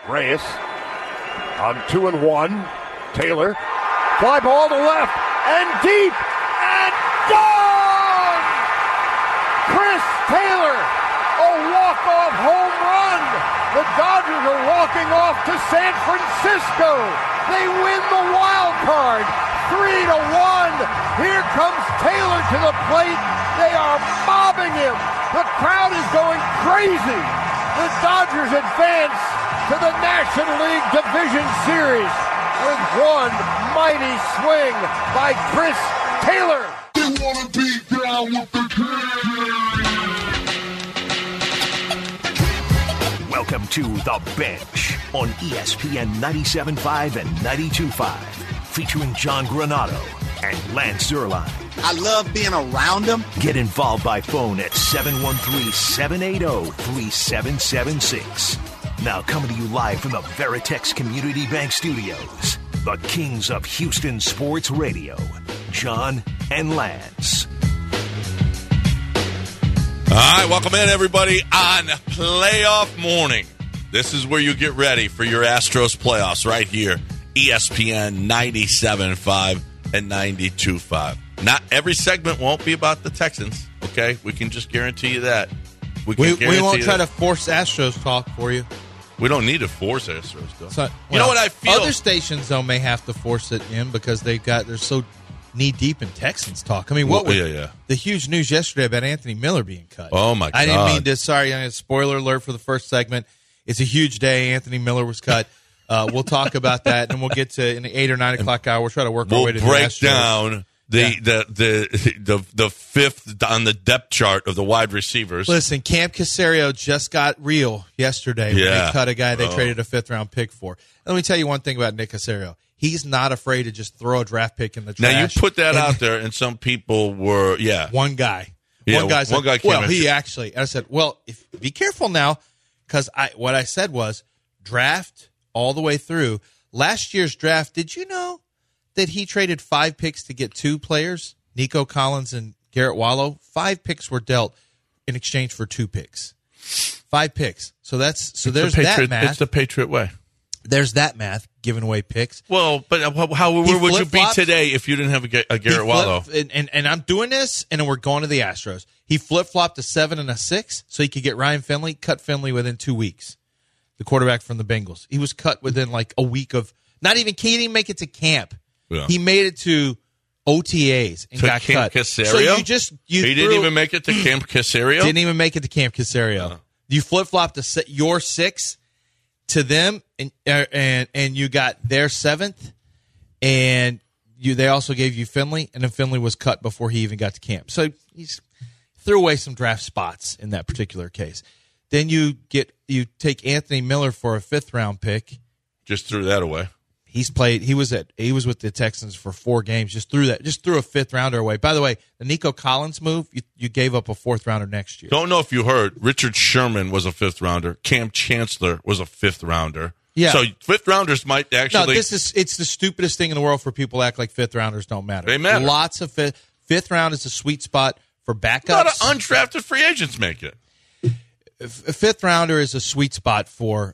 Reyes on 2-1. Taylor, fly ball to left and deep and gone! Chris Taylor, a walk-off home run. The Dodgers are walking off to San Francisco. They win the wild card, 3-1. Here comes Taylor to the plate. They are mobbing him. The crowd is going crazy. The Dodgers advance to the National League Division Series with one mighty swing by Chris Taylor. They want to be down with the king. Welcome to The Bench on ESPN 97.5 and 92.5, featuring John Granado and Lance Zierlein. I love being around them. Get involved by phone at 713-780-3776. Now coming to you live from the Veritex Community Bank Studios, the kings of Houston Sports Radio, John and Lance. All right, welcome in, everybody, on playoff morning. This is where you get ready for your Astros playoffs right here, ESPN 97.5 and 92.5. Not every segment won't be about the Texans, okay? We can just guarantee you that. We won't try to force Astros talk for you. We don't need to force Astros talk. So, you know what I feel? Other stations, though, may have to force it in because they're so knee-deep in Texans talk. I mean, the huge news yesterday about Anthony Miller being cut? Oh, my God. I didn't mean to. Sorry, spoiler alert for the first segment. It's a huge day. Anthony Miller was cut. We'll talk about that, and we'll get to in the 8 or 9 o'clock hour. We'll try to work our way to the Astros. We'll break down the fifth on the depth chart of the wide receivers. Listen, Cam Caserio just got real yesterday when they cut a guy they traded a fifth-round pick for. Let me tell you one thing about Nick Caserio. He's not afraid to just throw a draft pick in the trash. Now, you put that out there, and some people were, One guy. Yeah, one guy came well, he actually, I said, well, be careful now, because what I said was draft all the way through. Last year's draft, did you know that he traded 5 picks to get 2 players, Nico Collins and Garrett Wallow? 5 picks were dealt in exchange for 2 picks. 5 picks. There's that math. It's the Patriot way. There's that math, giving away picks. Well, but where would you be today if you didn't have a Garrett Wallow? And I'm doing this, and then we're going to the Astros. He flip-flopped a 7 and a 6 so he could get Ryan Finley, cut Finley within 2 weeks, the quarterback from the Bengals. He was cut within like a week of – he didn't even make it to camp. Yeah. He made it to OTAs and got Camp cut. Caserio? So he didn't even make it to Camp Caserio? Didn't even make it to Camp Caserio. You flip-flopped your 6 to them, and you got their 7th, and they also gave you Finley, and then Finley was cut before he even got to camp. So he threw away some draft spots in that particular case. Then you take Anthony Miller for a 5th-round pick. Just threw that away. He was with the Texans for 4 games. Just threw a 5th-rounder away. By the way, the Nico Collins move, you gave up a 4th-rounder next year. Don't know if you heard, Richard Sherman was a 5th-rounder. Cam Chancellor was a 5th-rounder. Yeah. So 5th-rounders might actually. No, it's the stupidest thing in the world for people to act like 5th-rounders don't matter. They matter. Lots of 5th round is a sweet spot for backups. A lot of undrafted free agents make it. A 5th-rounder is a sweet spot for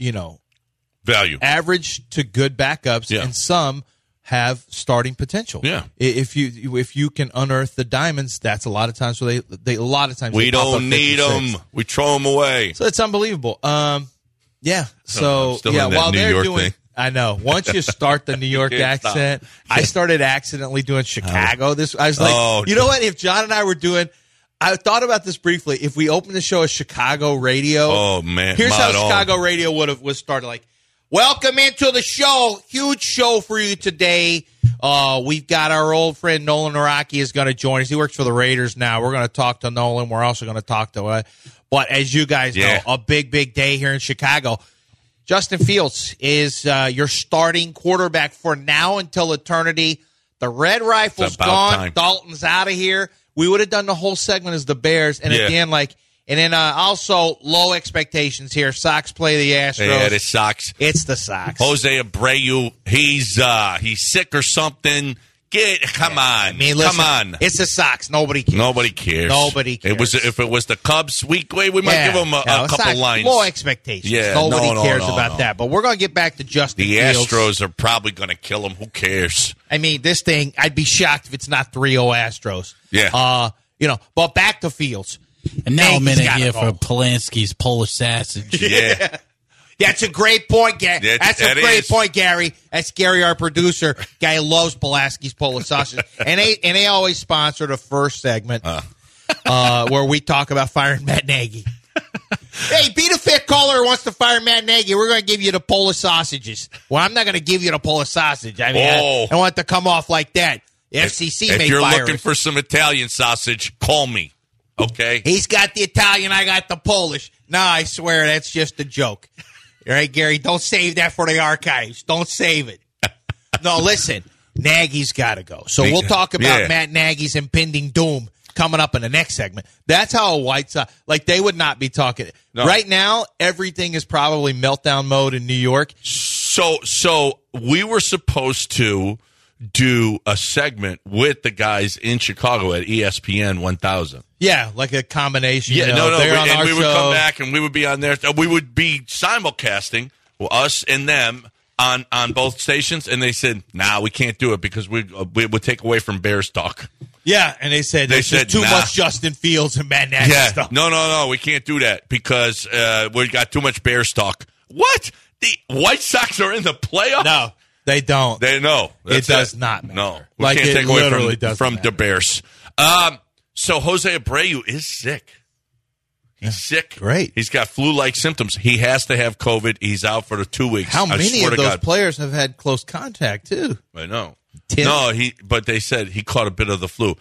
value, average to good backups, and some have starting potential. Yeah, if you can unearth the diamonds, that's a lot of times where they we don't need them. We throw them away. So it's unbelievable. Yeah. So while New they're York doing, thing. I know. Once you start the New York accent, I started accidentally doing Chicago. I was like, you know what? If John and I were doing. I thought about this briefly. If we opened the show as Chicago radio, oh man, here's how Chicago radio was started. Like, welcome into the show. Huge show for you today. We've got our old friend Nolan Araki is going to join us. He works for the Raiders now. We're going to talk to Nolan. We're also going to talk to but as you guys know, a big day here in Chicago. Justin Fields is your starting quarterback for now until eternity. The Red Rifle's gone. Time. Dalton's out of here. We would have done the whole segment as the Bears, and at the end, and then also low expectations here. Sox play the Astros. Yeah, the Sox. It's the Sox. Jose Abreu, he's sick or something. Come on. I mean, listen, come on. It's the Sox. Nobody cares. Nobody cares. Nobody cares. If it was the Cubs, we might give them a couple Sox, lines. Low expectations. Yeah, Nobody no, cares no, about no. that. But we're going to get back to Justin The Fields. Astros are probably going to kill him. Who cares? I mean, this thing, I'd be shocked if it's not 3-0 Astros. Yeah. But back to Fields. And now a Nagy's minute gotta here go. for Polanski's Polish sausage. Yeah. That's a great point, Gary. That's a great point, Gary. That's Gary, our producer. Guy loves Pulaski's Polish sausage. And they always sponsor the first segment where we talk about firing Matt Nagy. Hey, be the fifth caller who wants to fire Matt Nagy. We're going to give you the Polish sausages. Well, I'm not going to give you the Polish sausage. I mean, I don't want it to come off like that. The FCC may If you're fire looking it. for some Italian sausage, call me. Okay? He's got the Italian, I got the Polish. No, I swear that's just a joke. All right, Gary, don't save that for the archives. Don't save it. No, listen, Nagy's got to go. So we'll talk about Matt Nagy's impending doom coming up in the next segment. That's how a White Sox, like they would not be talking. No. Right now, everything is probably meltdown mode in New York. So we were supposed to do a segment with the guys in Chicago at ESPN 1000. Yeah, like a combination. Yeah, you know, they're on and our we would show. come back and we would be on there. We would be simulcasting, us and them, on both stations. And they said, "Nah, we can't do it because we would take away from Bears talk." Yeah, and they said there's just too much Justin Fields and Matt Nagy stuff. No, we can't do that because we got too much Bears talk. What? The White Sox are in the playoffs? No, they don't. They know. It does not matter. No. We Like, can't it take away literally doesn't from matter. the Bears. So Jose Abreu is sick. He's sick. Great. He's got flu-like symptoms. He has to have COVID. He's out for the 2 weeks. How I many swear of to those God. players have had close contact, too? I know. 10? No, but they said he caught a bit of the flu.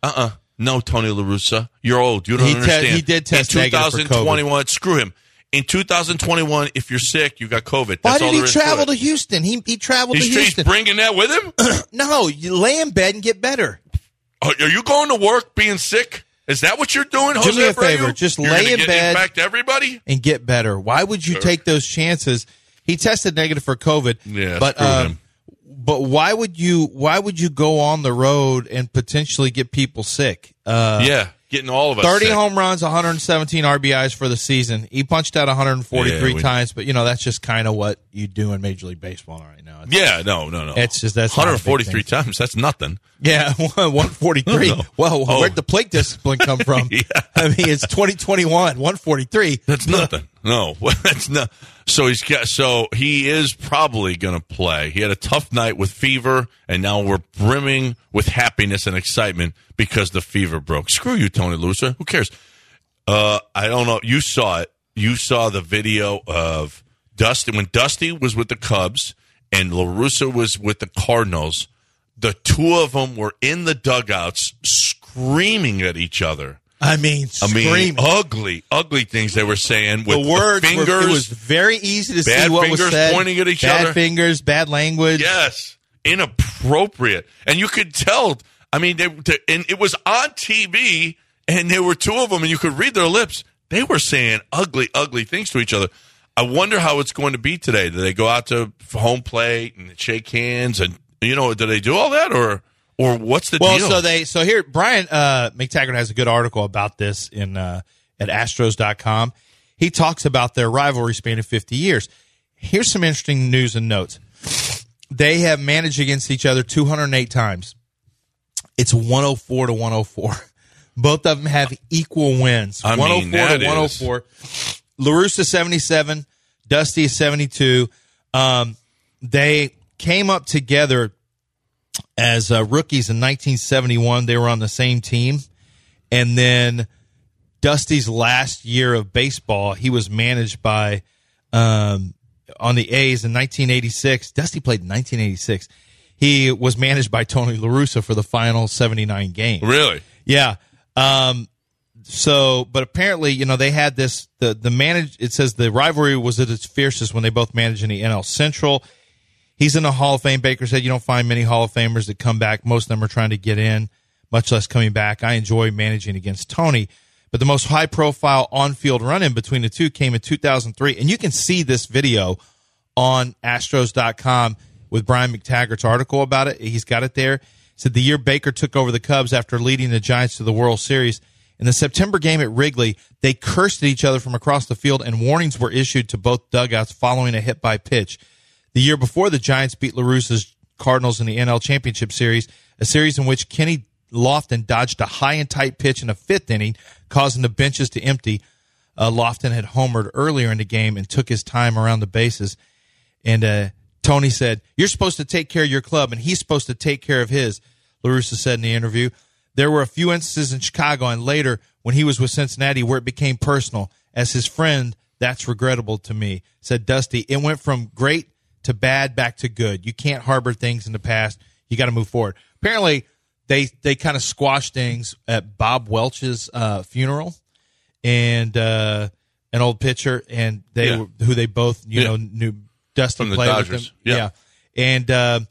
No, Tony La Russa. You're old. You don't understand. He did test in negative for 2021. Screw him. In 2021, if you're sick, you got COVID. Why That's did all he there is travel to to Houston? He traveled to He's Houston. bringing that with him? No, you lay in bed and get better. Are you going to work being sick? Is that what you're doing, Jose Do me a Abreu? favor. Just You're lay gonna in bed. Infect everybody? And get better. Why would you take those chances? He tested negative for COVID. Yeah, but screw him. but why would you go on the road and potentially get people sick? Yeah, getting all of us 30 sick. home runs, 117 RBIs for the season. He punched out 143 Yeah, times, but that's just kind of what you do in Major League Baseball right now. Yeah, no. It's just that's not a big 143 thing. times. That's nothing. Yeah, 143. No. Well, Oh. where'd the plate discipline come from? Yeah. I mean, it's 2021, 143. That's nothing. No, that's not. So he is probably going to play. He had a tough night with fever, and now we're brimming with happiness and excitement because the fever broke. Screw you, Tony La Russa. Who cares? I don't know. You saw it. You saw the video of Dusty when Dusty was with the Cubs and La Russa was with the Cardinals. The two of them were in the dugouts screaming at each other. I mean, screaming. Ugly things they were saying with The words fingers. it was very easy to bad see what was fingers said. pointing at each bad other. fingers, bad language. Yes, inappropriate, and you could tell. I mean, and it was on TV, and there were two of them, and you could read their lips. They were saying ugly things to each other. I wonder how it's going to be today. Do they go out to home plate and shake hands, and do they do all that, or what's the deal? So here Brian McTaggart has a good article about this in at Astros.com. He talks about their rivalry spanning 50 years. Here's some interesting news and notes. They have managed against each other 208 times. It's 104 to 104. Both of them have equal wins. 104 to 104. La Russa 77, Dusty is 72. They came up together as rookies in 1971. They were on the same team. And then Dusty's last year of baseball, he was managed by on the A's in 1986. Dusty played in 1986. He was managed by Tony La Russa for the final 79 games. Really? Yeah. But apparently, they had this, it says the rivalry was at its fiercest when they both managed in the NL Central. He's in the Hall of Fame. Baker said you don't find many Hall of Famers that come back. Most of them are trying to get in, much less coming back. I enjoy managing against Tony. But the most high-profile on-field run-in between the two came in 2003. And you can see this video on Astros.com with Brian McTaggart's article about it. He's got it there. Said the year Baker took over the Cubs after leading the Giants to the World Series, in the September game at Wrigley, they cursed at each other from across the field, and warnings were issued to both dugouts following a hit by pitch. The year before, the Giants beat La Russa's Cardinals in the NL Championship Series, a series in which Kenny Lofton dodged a high and tight pitch in the fifth inning, causing the benches to empty. Lofton had homered earlier in the game and took his time around the bases. And Tony said, "You're supposed to take care of your club, and he's supposed to take care of his," La Russa said in the interview. There were a few instances in Chicago and later when he was with Cincinnati where it became personal. As his friend, that's regrettable to me, said Dusty. It went from great to bad back to good. You can't harbor things in the past. You got to move forward. Apparently, they kind of squashed things at Bob Welch's funeral, and an old pitcher, and who they both knew. Dusty from the played Dodgers. with him. Yeah. And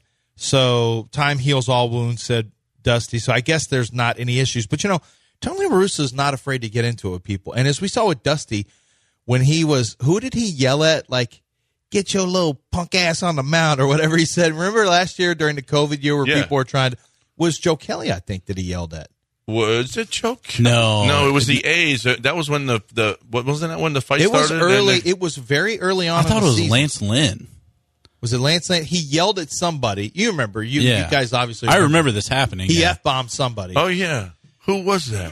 so time heals all wounds, said Dusty. So I guess there's not any issues. But, Tony La Russa is not afraid to get into it with people. And as we saw with Dusty, when he was – who did he yell at? Like, get your little punk ass on the mound or whatever he said. Remember last year during the COVID year where people were trying to – was Joe Kelly, I think, that he yelled at. Was it Joe Kelly? No, it was the A's. That was when wasn't that when the fight started? It was early. It was very early on. I thought it was season. Lance Lynn. Was it Lance Lynn? He yelled at somebody. You remember? You guys obviously. I remember this happening. He F-bombed somebody. Oh yeah, who was that?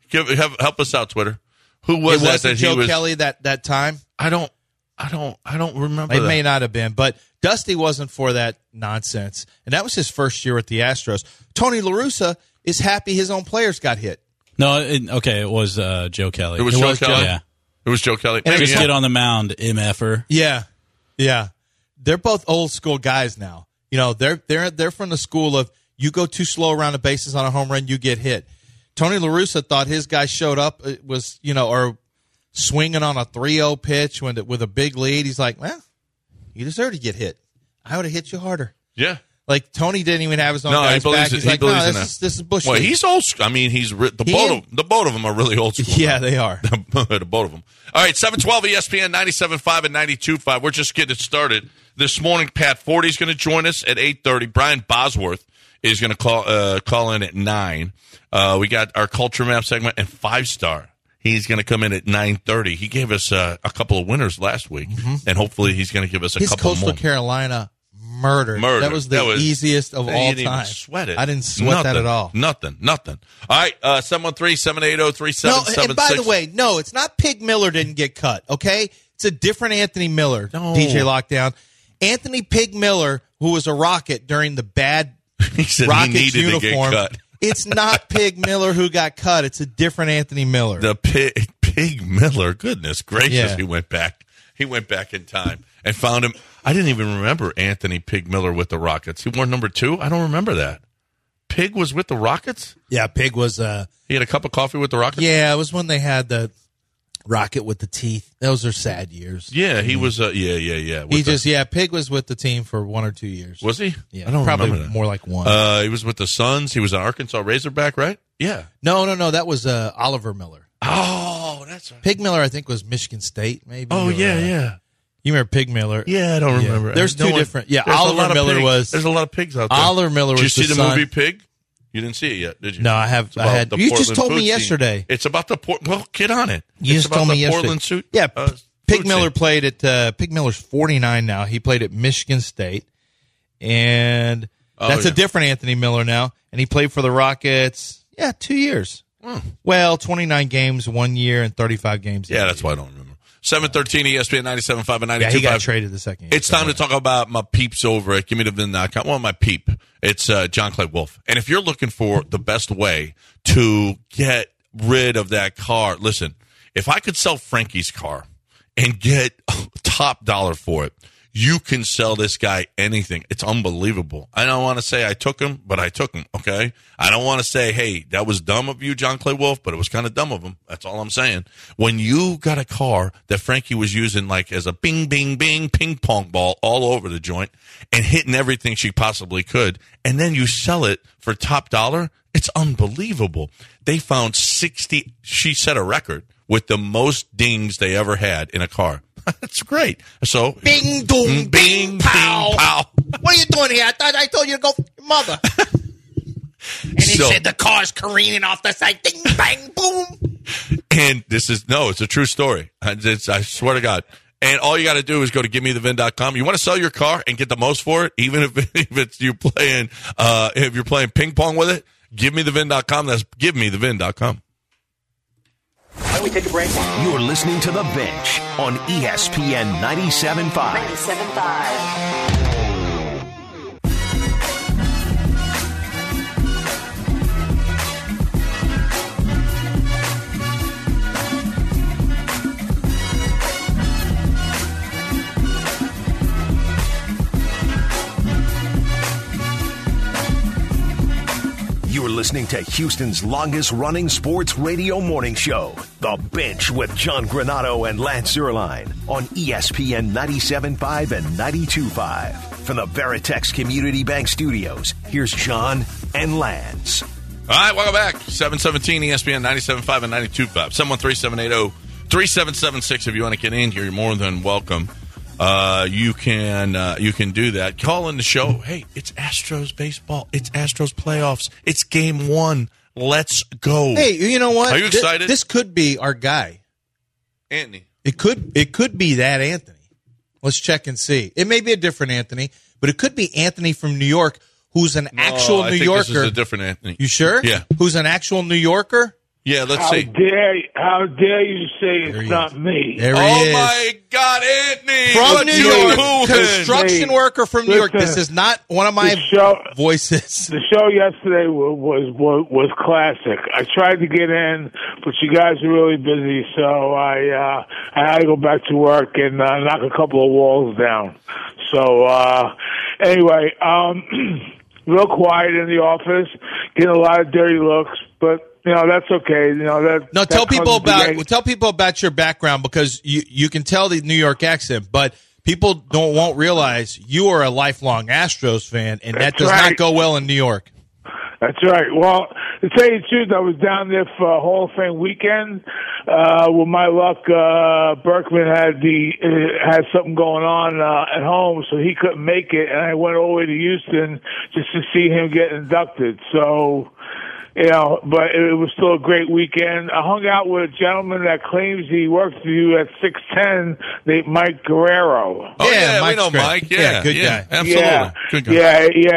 Help us out, Twitter. Who was it that? Wasn't That Joe he was Kelly that time? I don't remember. It that. may not have been, but Dusty wasn't for that nonsense, and that was his first year with the Astros. Tony La Russa is happy his own players got hit. No, it was Joe Kelly. It was Joe Kelly. Yeah, it was Joe Kelly. And just get on the mound, MFer. Yeah. They're both old school guys now. They're from the school of you go too slow around the bases on a home run, you get hit. Tony La Russa thought his guy showed up, or swinging on a 3-0 pitch with a big lead. He's like, well, you deserve to get hit. I would have hit you harder. Yeah. Like Tony didn't even have his own guys back. He's like, no, this is bullshit. Well, he's old. I mean, the both of them are really old school. Yeah, they are. The both of them. All right, 712 ESPN 97.5 and 92.5. We're just getting started. This morning, Pat Forty is going to join us at 8:30. Brian Bosworth is going to call in at 9. We got our Culture Map segment and 5-Star. He's going to come in at 9:30. He gave us a couple of winners last week, and hopefully he's going to give us a couple more. His Coastal Carolina murder. That was the easiest of all time. You didn't even sweat it. I didn't sweat that at all. Nothing. All right, 713-780-3776. No, and by the way, no, it's not Pig Miller didn't get cut, okay? It's a different Anthony Miller, DJ Lockdown. Anthony Pig Miller, who was a Rocket during the bad Rockets uniform. To get cut. It's not Pig Miller who got cut. It's a different Anthony Miller. The Pig Miller, goodness gracious, Yeah. He went back. He went back in time and found him. I didn't even remember Anthony Pig Miller with the Rockets. He wore number 2. I don't remember that. Pig was with the Rockets? Yeah, Pig was. He had a cup of coffee with the Rockets? Yeah, it was when they had the Rocket with the teeth. Those are sad years. Yeah, he was. Yeah. Pig was with the team for 1 or 2 years. Was he? Yeah, I don't probably remember that. more like 1. He was with the Suns. He was an Arkansas Razorback, right? Yeah. No. That was Oliver Miller. Oh, that's right. Pig Miller, I think, was Michigan State, maybe. Oh, yeah. You remember Pig Miller? Yeah, I don't remember. There's two different. Yeah, Oliver Miller was. There's a lot of pigs out there. Oliver Miller was. Did you see the son. movie Pig? You didn't see it yet, did you? No, I have. I had. You just told me yesterday. It's about the Well, get on it. You just told me yesterday. Portland suit. Yeah, Pig Miller played at. Pig Miller's 49 now. He played at Michigan State, and that's a different Anthony Miller now. And he played for the Rockets. Yeah, 2 years. Well, 29 games 1 year and 35 games. Yeah, that's why I don't remember. 713 ESPN 97.5 and 92.5. Yeah, he got traded the second year. It's time to talk about my peeps over at GimmeTheVin.com. Well, my peep. It's John Clay Wolf. And if you're looking for the best way to get rid of that car, listen, if I could sell Frankie's car and get top dollar for it, you can sell this guy anything. It's unbelievable. I don't want to say I took him, but I took him, okay? I don't want to say, hey, that was dumb of you, John Clay Wolf, but it was kind of dumb of him. That's all I'm saying. When you got a car that Frankie was using like as a bing, bing, bing ping pong ball all over the joint and hitting everything she possibly could, and then you sell it for top dollar, it's unbelievable. They found 60, she set a record with the most dings they ever had in a car. That's great. So Bing, boom, bing, pow. pow. What are you doing here? I thought I told you to go, mother. And he said the car's careening off the side. Ding, bang, boom. And it's a true story. I swear to God. And all you got to do is go to givemethevin.com. You want to sell your car and get the most for it, even if it's if you're playing ping pong with it, givemethevin.com. That's givemethevin.com. Why don't we take a break? You're listening to The Bench on ESPN 97.5. 97.5. You're listening to Houston's longest-running sports radio morning show, The Bench with John Granato and Lance Zierlein on ESPN 97.5 and 92.5. From the Veritex Community Bank Studios, here's John and Lance. All right, welcome back. 717 ESPN 97.5 and 92.5. 713-780-3776. If you want to get in here, you're more than welcome. You can do that. Call in the show. Hey, it's Astros baseball. It's Astros playoffs. It's game 1. Let's go. Hey, you know what? Are you excited? This could be our guy. Anthony. It could be that Anthony. Let's check and see. It may be a different Anthony, but it could be Anthony from New York, who's an actual New Yorker. This is a different Anthony. You sure? Yeah. Who's an actual New Yorker? Yeah, let's see. How dare you say it's not me? There he Oh, is. my God, Anthony. From What's New your York, moving? construction worker from New York. This is not one of my voices. The show yesterday was classic. I tried to get in, but you guys are really busy, so I had to go back to work and knock a couple of walls down. So anyway, real quiet in the office, getting a lot of dirty looks, but. That's okay. Tell people about your background, because you can tell the New York accent, but people won't realize you are a lifelong Astros fan, and that does not go well in New York. That's right. Well, to tell you the truth, I was down there for Hall of Fame weekend. With my luck, Berkman had something going on at home, so he couldn't make it, and I went all the way to Houston just to see him get inducted. So. But it was still a great weekend. I hung out with a gentleman that claims he worked for you at 610, named Mike Guerrero. Oh, yeah, we know great. Mike. Yeah, good guy. Absolutely. Good guy. Yeah.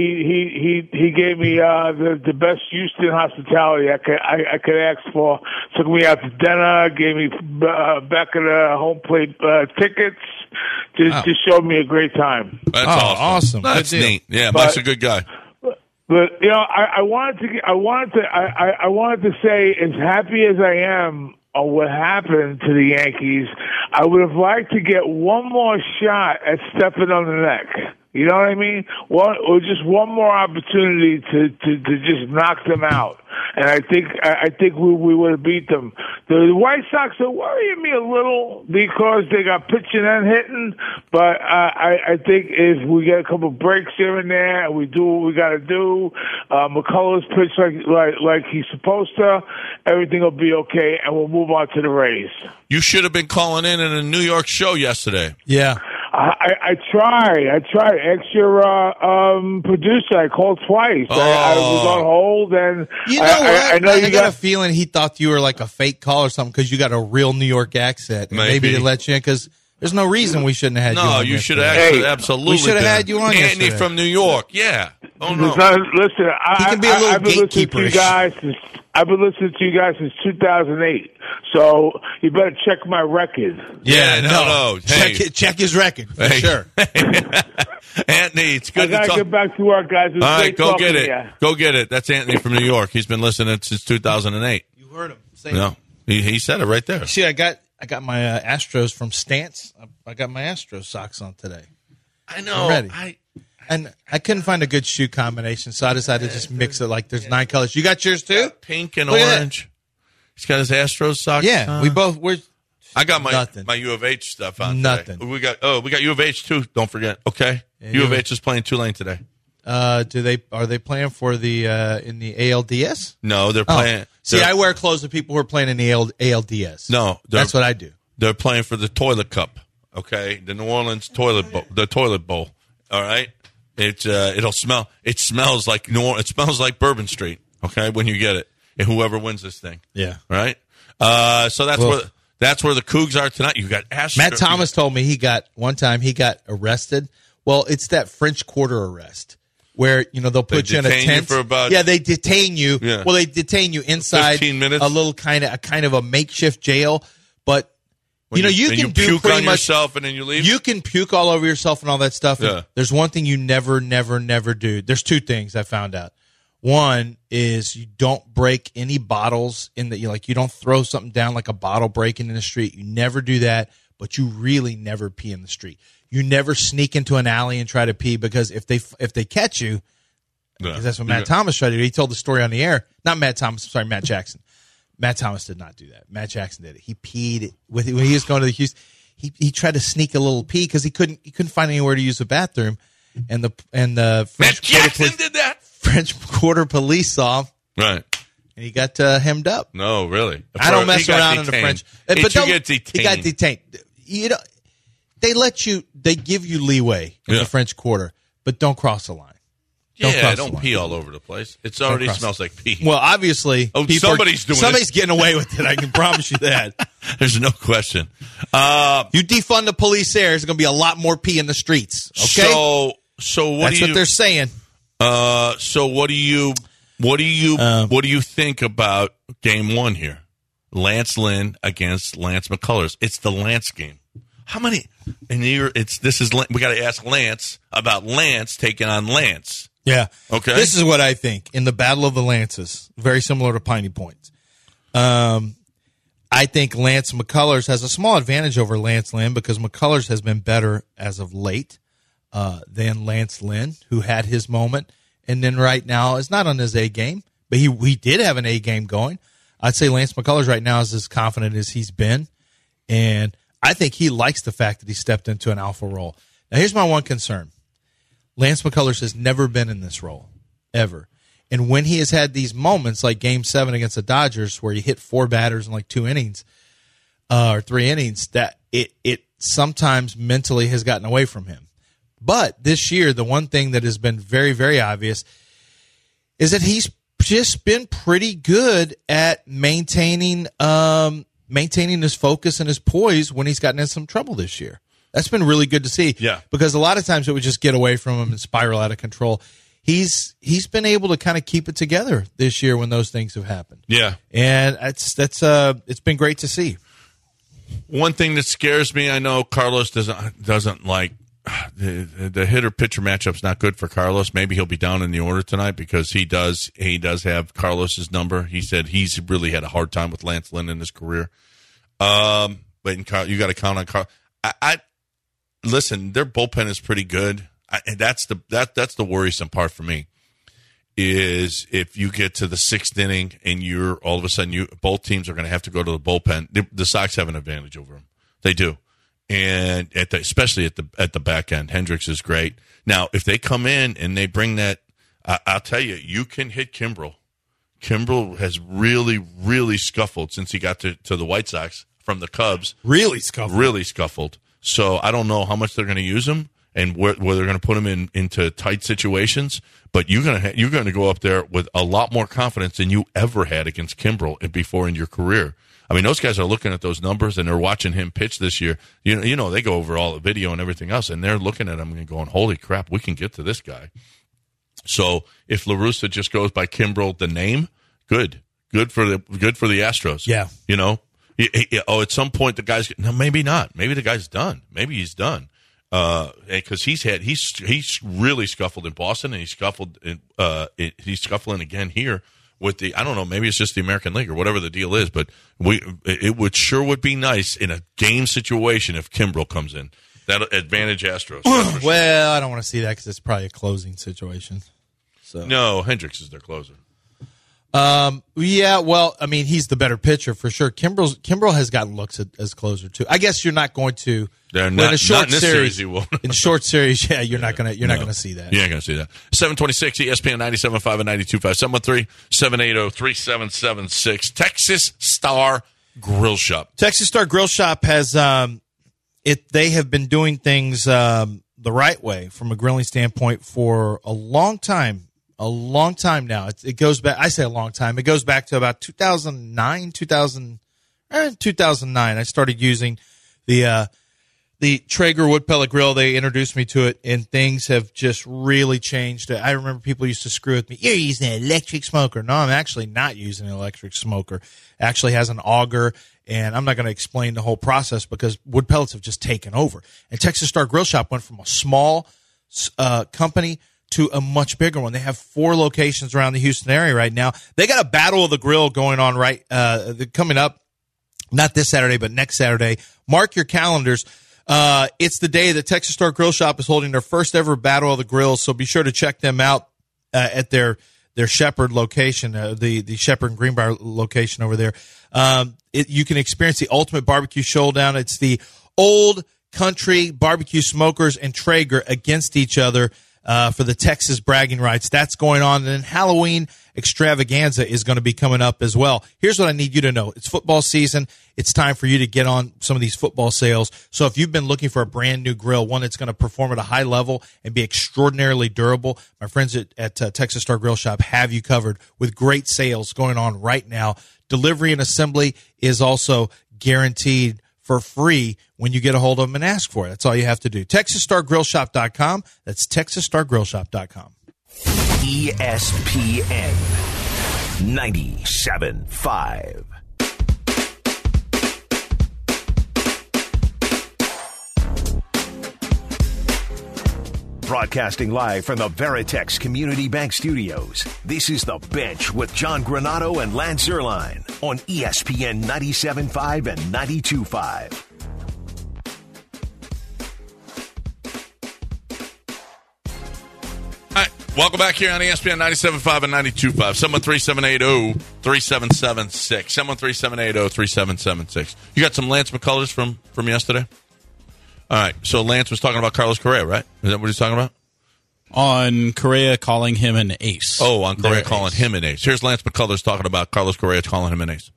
He gave me the best Houston hospitality I could ask for. Took me out to dinner, gave me back of the home plate tickets. Just showed me a great time. That's awesome. That's neat. Yeah, Mike's a good guy. But I wanted to say, as happy as I am on what happened to the Yankees, I would have liked to get one more shot at stepping on the neck. You know what I mean? Just one more opportunity to just knock them out. And I think we would have beat them. The White Sox are worrying me a little because they got pitching and hitting, but I think if we get a couple breaks here and there and we do what we got to do, McCullers pitch like he's supposed to, everything will be okay, and we'll move on to the Rays. You should have been calling in a New York show yesterday. Yeah. I tried. Extra producer. I called twice. I was on hold, and you know what? I know you got a feeling he thought you were like a fake call or something because you got a real New York accent. And maybe they let you in because there's no reason we shouldn't have had you on. No, you should have absolutely. We should have had you on Anthony yesterday. from New York. Yeah. Oh no. Listen, he can be a little I've been listening to you guys. I've been listening to you guys since 2008. So you better check my record. Yeah, no. Hey. Check his record for sure. Anthony, it's good to talk. I gotta get back to work, guys. All right, go get it. Go get it. That's Anthony from New York. He's been listening since 2008. You heard him. No, he said it right there. See, I got my Astros from Stance. I got my Astros socks on today. I know. I'm ready. And I couldn't find a good shoe combination, so I decided to just mix it like there's 9 colors. You got yours too? Pink and orange. He's got his Astros socks. Yeah, I got my U of H stuff on. Nothing. Today. We got U of H too. Don't forget. Okay, yeah, U of H is playing Tulane today. Are they playing for the in the ALDS? No, they're playing. See, I wear clothes of people who are playing in the ALDS. No, that's what I do. They're playing for the Toilet Cup. Okay, the New Orleans the toilet bowl. All right. It'll smell. It smells like It smells like Bourbon Street. Okay, when you get it, and whoever wins this thing. Yeah. Right. So that's where the Cougs are tonight. You got Matt Thomas told me he got arrested. Well, it's that French Quarter arrest where they'll put you in a tent for about they detain you. Yeah. Well, they detain you inside 15 minutes. a little kind of a makeshift jail, but you can do puke pretty on much yourself and then you leave. You can puke all over yourself and all that stuff. Yeah. There's one thing you never do. There's two things I found out. One is you don't break any bottles you don't throw something down like a bottle breaking in the street. You never do that, but you really never pee in the street. You never sneak into an alley and try to pee because if they catch you, because that's what Matt Thomas tried to do. He told the story on the air. Not Matt Thomas, sorry, Matt Jackson. Matt Thomas did not do that. Matt Jackson did it. He peed when he was going to the Houston. He tried to sneak a little pee because he couldn't find anywhere to use the bathroom, and the Matt Jackson did that. French Quarter police saw him, right, and he got hemmed up. No, really. I don't mess around in the French. But you get detained. He got detained. They give you leeway in the French Quarter, but don't cross the line. Don't pee all over the place. It already smells like pee. Well, obviously, somebody's getting away with it. I can promise you that. There's no question. You defund the police there, there's going to be a lot more pee in the streets. Okay, so that's what they're saying. So what do you think about game one here? Lance Lynn against Lance McCullers. It's the Lance game. How many? And we got to ask Lance about Lance taking on Lance. Yeah. Okay. This is what I think in the Battle of the Lances, very similar to Piney Points. I think Lance McCullers has a small advantage over Lance Lynn because McCullers has been better as of late than Lance Lynn, who had his moment, and then right now is not on his A game, but he did have an A game going. I'd say Lance McCullers right now is as confident as he's been, and I think he likes the fact that he stepped into an alpha role. Now, here's my one concern. Lance McCullers has never been in this role, ever. And when he has had these moments, like Game 7 against the Dodgers, where he hit 4 batters in like 2 innings or 3 innings, that it sometimes mentally has gotten away from him. But this year, the one thing that has been very, very obvious is that he's just been pretty good at maintaining his focus and his poise when he's gotten in some trouble this year. That's been really good to see. Yeah. Because a lot of times it would just get away from him and spiral out of control. He's been able to kind of keep it together this year when those things have happened. Yeah. And it's been great to see. One thing that scares me, I know Carlos doesn't like the hitter pitcher matchup's not good for Carlos. Maybe he'll be down in the order tonight because he does have Carlos's number. He said he's really had a hard time with Lance Lynn in his career. But you got to count on Carlos. Listen, their bullpen is pretty good. And that's the worrisome part for me. Is if you get to the 6th inning and you're all of a sudden both teams are going to have to go to the bullpen. The Sox have an advantage over them. They do. And especially at the back end, Hendricks is great. Now, if they come in and they bring that, I'll tell you, you can hit Kimbrel. Kimbrel has really, really scuffled since he got to the White Sox from the Cubs. Really scuffled. So I don't know how much they're going to use him and where they're going to put him into tight situations. But you're going to go up there with a lot more confidence than you ever had against Kimbrel before in your career. I mean, those guys are looking at those numbers and they're watching him pitch this year. You know, they go over all the video and everything else, and they're looking at him and going, "Holy crap, we can get to this guy." So if La Russa just goes by Kimbrel, the name, good for the Astros. Yeah, you know. At some point the guy's maybe not. Maybe the guy's done. Maybe he's done because he's really scuffled in Boston and he's scuffling again here. With the, I don't know, maybe it's just the American League or whatever the deal is, but it would be nice in a game situation if Kimbrel comes in. That'll advantage Astros. Well, I don't want to see that because it's probably a closing situation. So no, Hendricks is their closer. Yeah, well, I mean, he's the better pitcher for sure. Kimbrel has gotten looks as closer too. I guess you're not going to. They're not, in a short not in series. You won't. In short series, yeah, you're not going to see that. You're not going to see that. 726 ESPN 97.5 and 92.5 713-780-3776. Texas Star Grill Shop. Texas Star Grill Shop has they have been doing things the right way from a grilling standpoint for a long time now. It goes back. I say a long time. It goes back to about 2009. I started using the Traeger wood pellet grill. They introduced me to it, and things have just really changed. I remember people used to screw with me. You're using an electric smoker. No, I'm actually not using an electric smoker. It actually has an auger, and I'm not going to explain the whole process because wood pellets have just taken over. And Texas Star Grill Shop went from a small company to a much bigger one. They have 4 locations around the Houston area right now. They got a Battle of the Grill going on coming up, not this Saturday, but next Saturday. Mark your calendars. It's the day that Texas Star Grill Shop is holding their first ever Battle of the Grills, so be sure to check them out at their Shepherd location, the Shepherd and Greenbrier location over there. You can experience the ultimate barbecue showdown. It's the old country barbecue smokers and Traeger against each other for the Texas bragging rights. That's going on. And then Halloween extravaganza is going to be coming up as well. Here's what I need you to know. It's football season. It's time for you to get on some of these football sales. So if you've been looking for a brand new grill, one that's going to perform at a high level and be extraordinarily durable, my friends at Texas Star Grill Shop have you covered with great sales going on right now. Delivery and assembly is also guaranteed for free when you get a hold of them and ask for it. That's all you have to do. TexasStarGrillShop.com. That's TexasStarGrillShop.com. ESPN 97.5. Broadcasting live from the Veritex Community Bank Studios, this is The Bench with John Granato and Lance Zierlein on ESPN 97.5 and 92.5. All right, welcome back here on ESPN 97.5 and 92.5. 713-780-3776. 713-780-3776. You got some Lance McCullers from yesterday? All right, so Lance was talking about Carlos Correa, right? Is that what he's talking about? On Correa calling him an ace. Oh, on Correa calling him an ace. Here's Lance McCullers talking about Carlos Correa calling him an ace.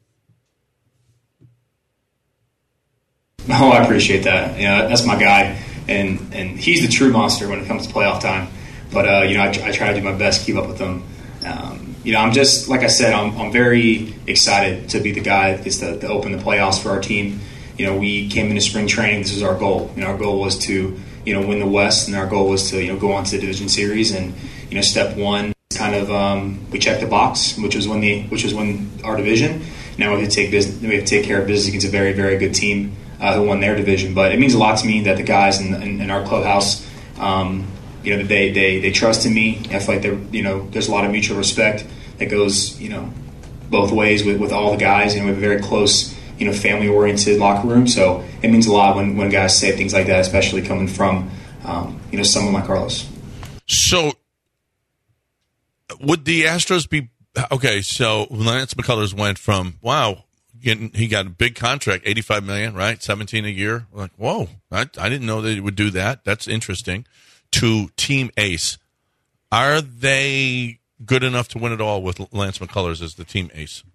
Oh, I appreciate that. That's my guy, and he's the true monster when it comes to playoff time. But I try to do my best to keep up with him. I'm just, like I said, I'm very excited to be the guy that gets to open the playoffs for our team. We came into spring training. This was our goal. Our goal was to, win the West, and our goal was to, go on to the division series. And step one, kind of, we checked the box, which was win our division. Now we have to take business. We have to take care of business against a very, very good team who won their division. But it means a lot to me that the guys in our clubhouse, they trust in me. I feel like there's a lot of mutual respect that goes, both ways with all the guys. We have a very close, family-oriented locker room. So it means a lot when guys say things like that, especially coming from, someone like Carlos. So would the Astros be okay? So Lance McCullers went from he got a big contract, $85 million, right? 17 a year. Like, whoa, I didn't know they would do that. That's interesting. To team ace, are they good enough to win it all with Lance McCullers as the team ace?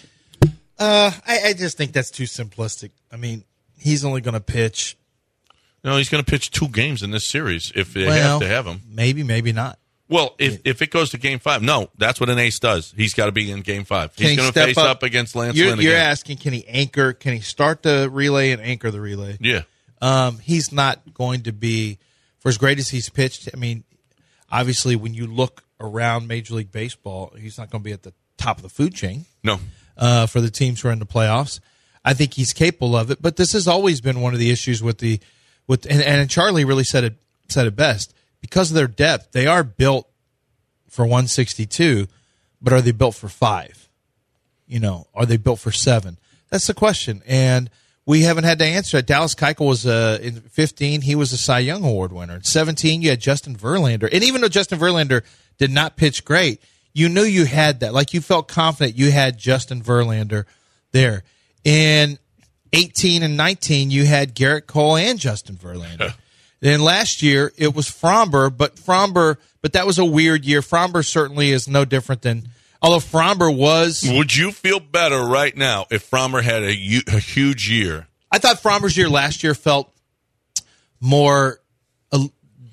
I just think that's too simplistic. I mean, he's only going to pitch. No, he's going to pitch 2 games in this series if they have to have him. Maybe not. Well, if it goes to Game 5, no, that's what an ace does. He's got to be in Game 5. He's going to face up against Lance Lynn again. You're asking, can he anchor? Can he start the relay and anchor the relay? Yeah. He's not going to be, for as great as he's pitched, I mean, obviously when you look around Major League Baseball, he's not going to be at the top of the food chain. No. For the teams who are in the playoffs. I think he's capable of it, but this has always been one of the issues and Charlie really said it best. Because of their depth, they are built for 162, but are they built for 5? Are they built for 7? That's the question, and we haven't had to answer it. Dallas Keuchel was in 15, he was a Cy Young Award winner. In 17, you had Justin Verlander, and even though Justin Verlander did not pitch great, you knew you had that. Like, you felt confident you had Justin Verlander there. In 18 and 19, you had Garrett Cole and Justin Verlander. Then last year, it was Fromber, but that was a weird year. Fromber certainly is no different than, although Fromber was. Would you feel better right now if Fromber had a huge year? I thought Fromber's year last year felt more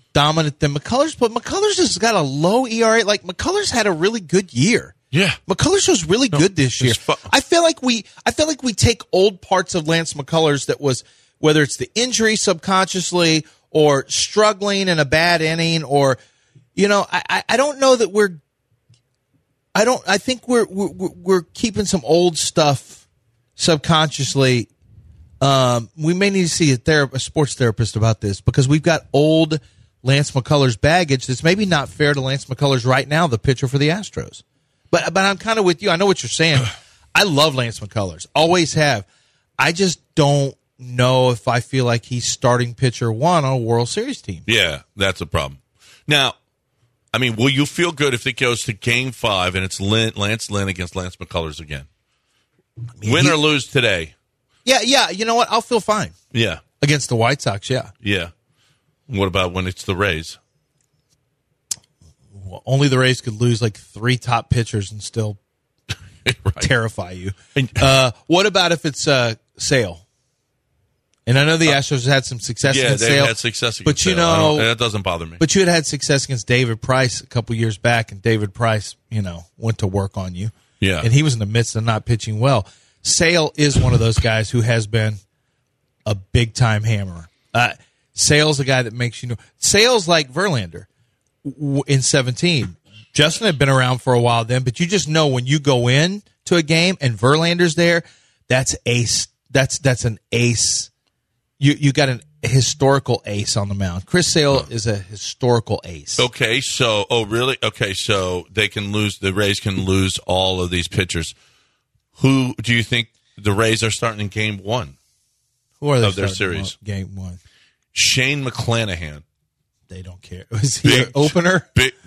dominant than McCullers, but McCullers has got a low ERA. Like, McCullers had a really good year. Yeah. McCullers was really good this year. I feel like we take old parts of Lance McCullers that was, whether it's the injury subconsciously or struggling in a bad inning, or, I don't know that I think we're keeping some old stuff subconsciously. We may need to see a sports therapist about this, because we've got old Lance McCullers baggage that's maybe not fair to Lance McCullers right now, the pitcher for the Astros. But I'm kind of with you. I know what you're saying. I love Lance McCullers. Always have. I just don't know if I feel like he's starting pitcher one on a World Series team. Yeah, that's a problem. Now, I mean, will you feel good if it goes to Game 5 and it's Lance Lynn against Lance McCullers again? Win or lose today? Yeah. You know what? I'll feel fine. Yeah. Against the White Sox, yeah. Yeah. What about when it's the Rays? Well, only the Rays could lose like 3 top pitchers and still terrify you. What about if it's Sale? And I know the Astros had some success against Sale. Yeah, they had success against Sale. But that doesn't bother me. But you had success against David Price a couple years back, and David Price, went to work on you. Yeah. And he was in the midst of not pitching well. Sale is one of those guys who has been a big-time hammerer. Sale's a guy that makes Sale's like Verlander in 17. Justin had been around for a while then, but you just know when you go in to a game and Verlander's there, that's ace. That's an ace. You got a historical ace on the mound. Chris Sale is a historical ace. Okay, so really? Okay, so the Rays can lose all of these pitchers. Who do you think the Rays are starting in Game 1 of their series? Game 1. Shane McClanahan. They don't care. Was he an opener?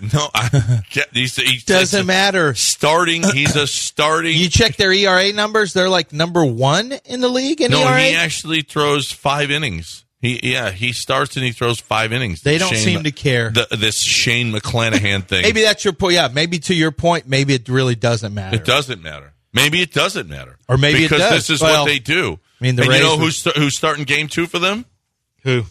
Doesn't matter. He's a starting. You check their ERA numbers; they're like number 1 in the league in ERA. He actually throws 5 innings. He starts and he throws 5 innings. They don't seem to care. This Shane McClanahan thing. Maybe that's your point. Yeah, maybe to your point, maybe it really doesn't matter. It doesn't matter. Maybe it doesn't matter. Or maybe because it does. This is what they do. I mean, and you know who's starting Game 2 for them? Who?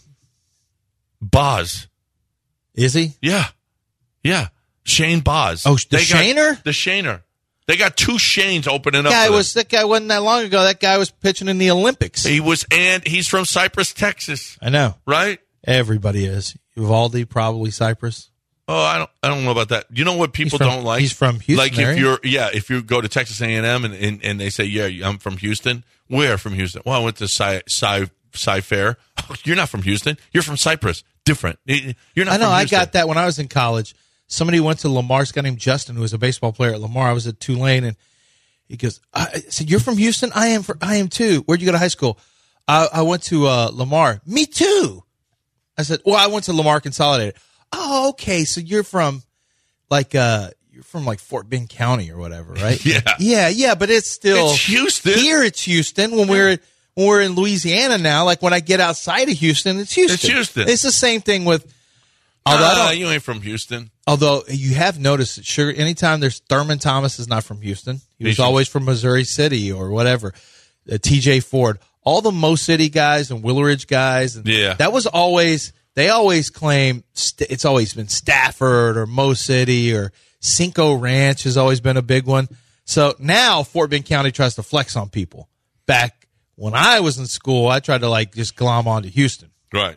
Boz. Is he? Yeah. Shane Boz. Oh, the Shaner? The Shaner. They got 2 Shanes opening up. That guy wasn't that long ago. That guy was pitching in the Olympics. He was, and he's from Cypress, Texas. I know. Right? Everybody is. Uvalde, probably Cypress. Oh, I don't know about that. You know what people don't like? He's from Houston. Like if you go to Texas A&M and they say, yeah, I'm from Houston. Where from Houston? Well, I went to Cy Fair. Oh, you're not from Houston. You're from Cypress. Different. You're not. I know. From I Houston. got that when I was in college. Somebody went to Lamar. This guy named Justin, who was a baseball player at Lamar. I was at Tulane, and he goes, "I said, you're from Houston? I am too. Where'd you go to high school? I went to Lamar. Me too. I said, well, I went to Lamar Consolidated. Oh, okay. So you're from like Fort Bend County or whatever, right? Yeah. But it's Houston. Here it's Houston. When we're in Louisiana now, like when I get outside of Houston, it's Houston. It's Houston. It's the same thing with. You ain't from Houston. Although you have noticed that anytime there's Thurman Thomas is not from Houston. He was always from Missouri City or whatever. TJ Ford, all the Mo City guys and Willridge guys. And that was always, they always claim it's always been Stafford or Mo City or Cinco Ranch has always been a big one. So now Fort Bend County tries to flex on people. Back when I was in school, I tried to just glom onto Houston. Right.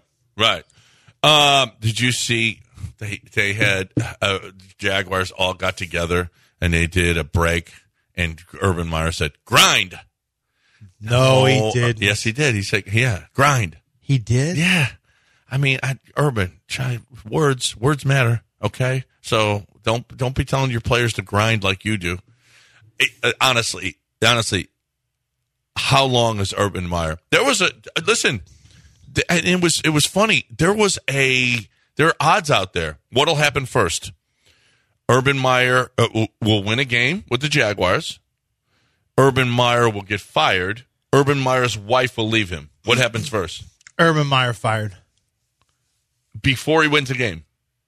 Did you see they had Jaguars all got together and they did a break and Urban Meyer said, grind. No, he did. Yes, he did. He said, yeah, grind. He did? Yeah. I mean, Urban, words matter, okay? So don't be telling your players to grind like you do. Honestly, how long is Urban Meyer? There and it was funny. There are odds out there. What'll happen first? Urban Meyer will win a game with the Jaguars. Urban Meyer will get fired. Urban Meyer's wife will leave him. What happens first? Urban Meyer fired. Before he wins a game.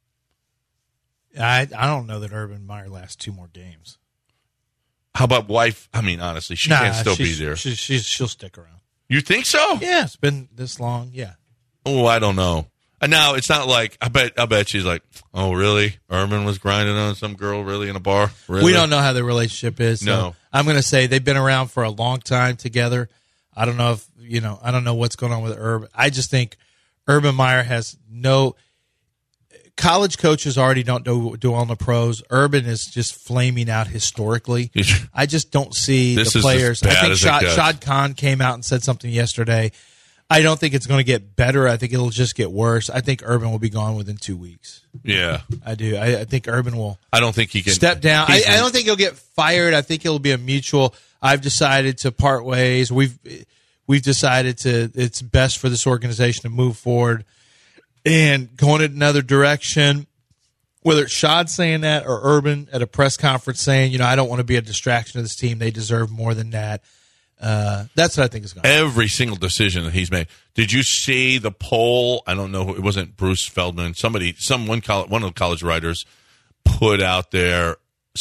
I don't know that Urban Meyer lasts 2 more games. How about wife? I mean, honestly, she can't still be there. She'll stick around. You think so? Yeah, it's been this long. Yeah. Oh, I don't know. And now it's not like I bet she's like, oh really? Urban was grinding on some girl really in a bar. Really? We don't know how their relationship is. So No. I'm going to say they've been around for a long time together. I don't know if I don't know what's going on with Urban. I just think Urban Meyer has no. College coaches already don't do on the pros. Urban is just flaming out historically. I just don't see This the is players. as bad I think as it gets. Shad Khan came out and said something yesterday. I don't think it's going to get better. I think it'll just get worse. I think Urban will be gone within 2 weeks. Yeah. I do. I think Urban will I don't think he can step down. I don't think he'll get fired. I think it'll be a mutual. I've decided to part ways. We've decided to. It's best for this organization to move forward and go in another direction. Whether it's Shad saying that or Urban at a press conference saying, I don't want to be a distraction to this team. They deserve more than that. That's what I think is going to happen. Every single decision that he's made. Did you see the poll? I don't know. It wasn't Bruce Feldman. One of the college writers put out there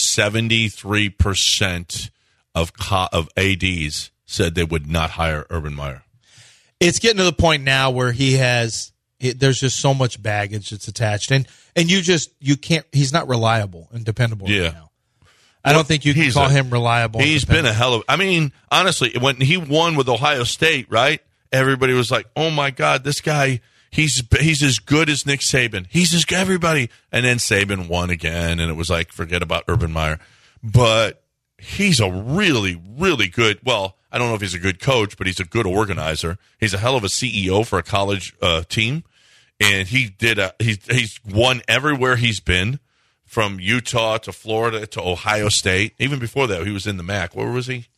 73% of ADs said they would not hire Urban Meyer. It's getting to the point now where there's just so much baggage that's attached, and you can't. He's not reliable and dependable right now. I don't think you can call him reliable. He's been a hell of. I mean, honestly, when he won with Ohio State, right? Everybody was like, "Oh my God, this guy, he's as good as Nick Saban. He's as good everybody." And then Saban won again, and it was like, forget about Urban Meyer. But he's a really, really good. Well, I don't know if he's a good coach, but he's a good organizer. He's a hell of a CEO for a college team, and he's won everywhere he's been. From Utah to Florida to Ohio State. Even before that, he was in the MAC. Where was he?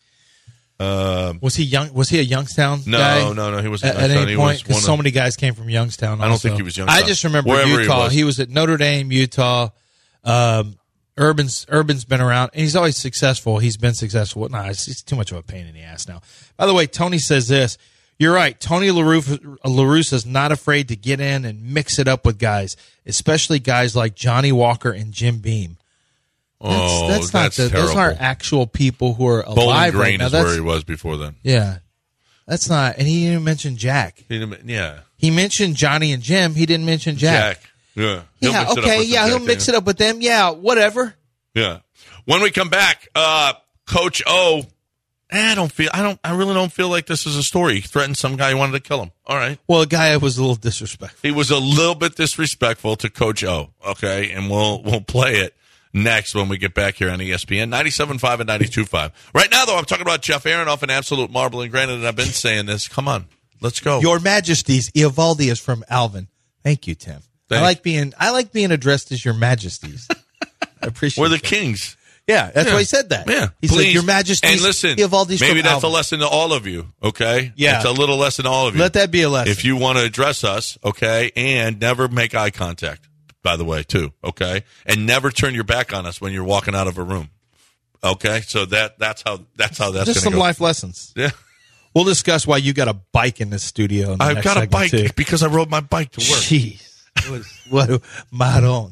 Was he young? Was he a Youngstown guy? No. He wasn't at any point. Because so many guys came from Youngstown. Also. I don't think he was Youngstown. I just remember Wherever Utah. He was at Notre Dame, Utah. Urban's been around, and he's always successful. He's been successful. Nah, he's too much of a pain in the ass now. By the way, Tony says this. You're right. Tony La Russa is not afraid to get in and mix it up with guys, especially guys like Johnny Walker and Jim Beam. That's terrible. Those aren't actual people who are alive Bowling right Green now. is where he was before then. Yeah. That's not, and he didn't mention Jack. Yeah. He mentioned Johnny and Jim. He didn't mention Jack. Yeah. He'll mix it up with them. Yeah, whatever. Yeah. When we come back, Coach O, I really don't feel like this is a story. He threatened some guy who wanted to kill him. All right. Well, a guy was a little disrespectful. He was a little bit disrespectful to Coach O. Okay, and we'll play it next when we get back here on ESPN 97.5 and 92.5. Right now, though, I'm talking about Jeff Aronoff and Absolute Marble and Granite, and I've been saying this. Come on, let's go. Your Majesties, Eovaldi is from Alvin. Thank you, Tim. I like being addressed as Your Majesties. I appreciate. We're the that. Kings. Yeah, that's why he said that. Yeah, he said, Your Majesty. And listen, maybe that's a lesson to all of you, okay? Yeah. It's a little lesson to all of you. Let that be a lesson. If you want to address us, okay, and never make eye contact, by the way, too, okay? And never turn your back on us when you're walking out of a room, okay? So that's how that's just some life lessons. Yeah. We'll discuss why you got a bike in the studio. I've got a bike because I rode my bike to work. Jeez. What a maron.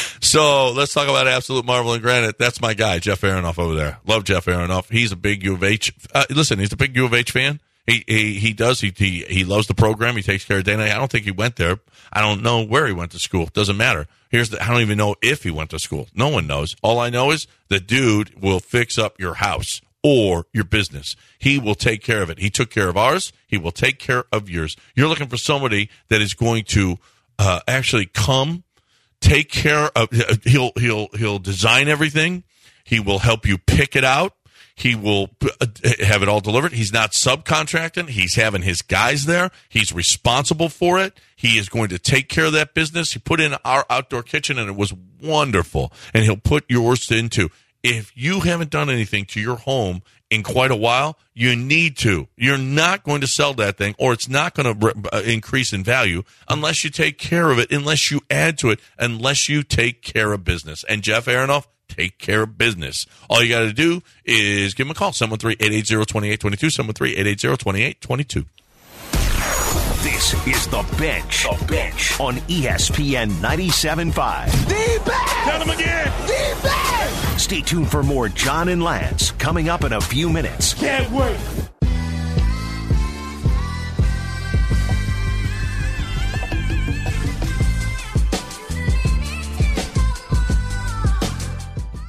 So let's talk about Absolute Marble and Granite. That's my guy, Jeff Aronoff over there. Love Jeff Aronoff. He's a big U of H. Listen, he's a big U of H fan. He loves the program. He takes care of Dana. I don't think he went there. I don't know where he went to school. Doesn't matter. I don't even know if he went to school. No one knows. All I know is the dude will fix up your house or your business. He will take care of it. He took care of ours. He will take care of yours. You're looking for somebody that is going to actually come. Take care of. He'll design everything. He will help you pick it out. He will have it all delivered. He's not subcontracting. He's having his guys there. He's responsible for it. He is going to take care of that business. He put in our outdoor kitchen, and it was wonderful. And he'll put yours into. If you haven't done anything to your home in quite a while, you need to. You're not going to sell that thing, or it's not going to increase in value unless you take care of it, unless you add to it, unless you take care of business. And Jeff Aronoff, take care of business. All you got to do is give him a call, 713-880-2822, 713-880-2822. This is The Bench. The Bench on ESPN 97.5. The Bench! Tell him again! The Bench! Stay tuned for more John and Lance coming up in a few minutes. Can't wait!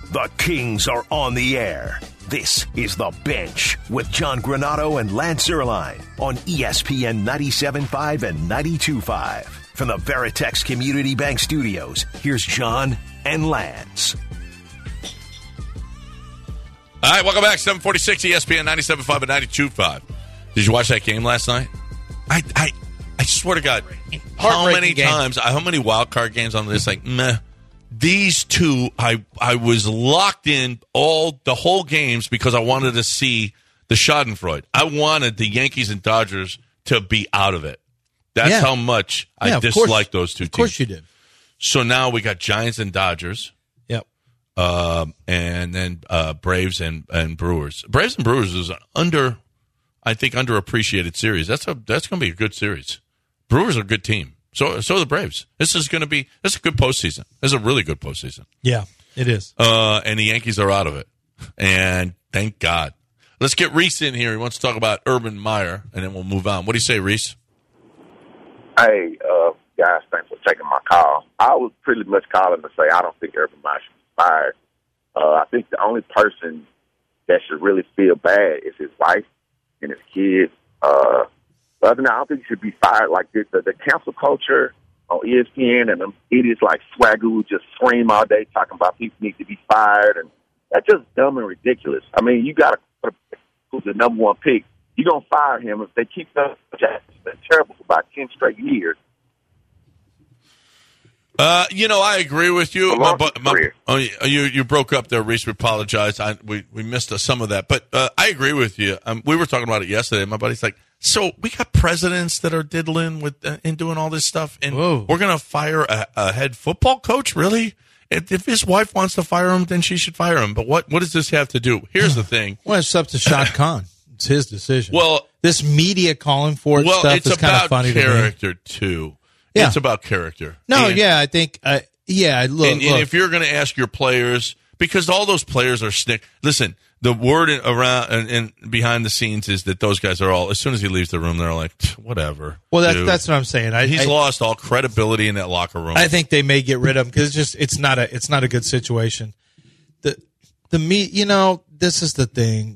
The Kings are on the air. This is The Bench with John Granato and Lance Erline on ESPN 97.5 and 92.5. From the Veritex Community Bank Studios, here's John and Lance. All right, welcome back. 746 ESPN 97.5 and 92.5. Did you watch that game last night? I swear to God, how many wild card games on this? Like, meh. These two, I was locked in the whole games because I wanted to see the Schadenfreude. I wanted the Yankees and Dodgers to be out of it. That's how much I dislike those two teams. Of course you did. So now we got Giants and Dodgers. Yep. And then Braves and Brewers. Braves and Brewers is an underappreciated series. That's going to be a good series. Brewers are a good team. So are the Braves. This is a good postseason. This is a really good postseason. Yeah, it is. And the Yankees are out of it. And thank God. Let's get Reese in here. He wants to talk about Urban Meyer, and then we'll move on. What do you say, Reese? Hey, guys, thanks for taking my call. I was pretty much calling to say I don't think Urban Meyer should be fired. I think the only person that should really feel bad is his wife and his kids. Other than that, I don't think he should be fired. Like the cancel culture on ESPN and them idiots like Swagoo who just scream all day talking about people need to be fired, and that's just dumb and ridiculous. I mean, you got to who's the number one pick. You're going to fire him if they keep that. It's been terrible for about 10 straight years. I agree with you. You broke up there, Reese. We apologize. We missed some of that. But I agree with you. We were talking about it yesterday. My buddy's like, so we got presidents that are diddling with and doing all this stuff, and we're going to fire a head football coach? Really? If his wife wants to fire him, then she should fire him. But what does this have to do? Here's the thing. Well, it's up to Shad Khan. It's his decision. Well, this media calling for stuff is kind of funny to me. It's about character, too. Yeah. It's about character. No, and, I think, look. And if you're going to ask your players, because all those players are listen, the word around and behind the scenes is that those guys are all, as soon as he leaves the room, they're like, whatever. Well, that's what I'm saying. He's lost all credibility in that locker room. I think they may get rid of him because it's not a good situation. This is the thing.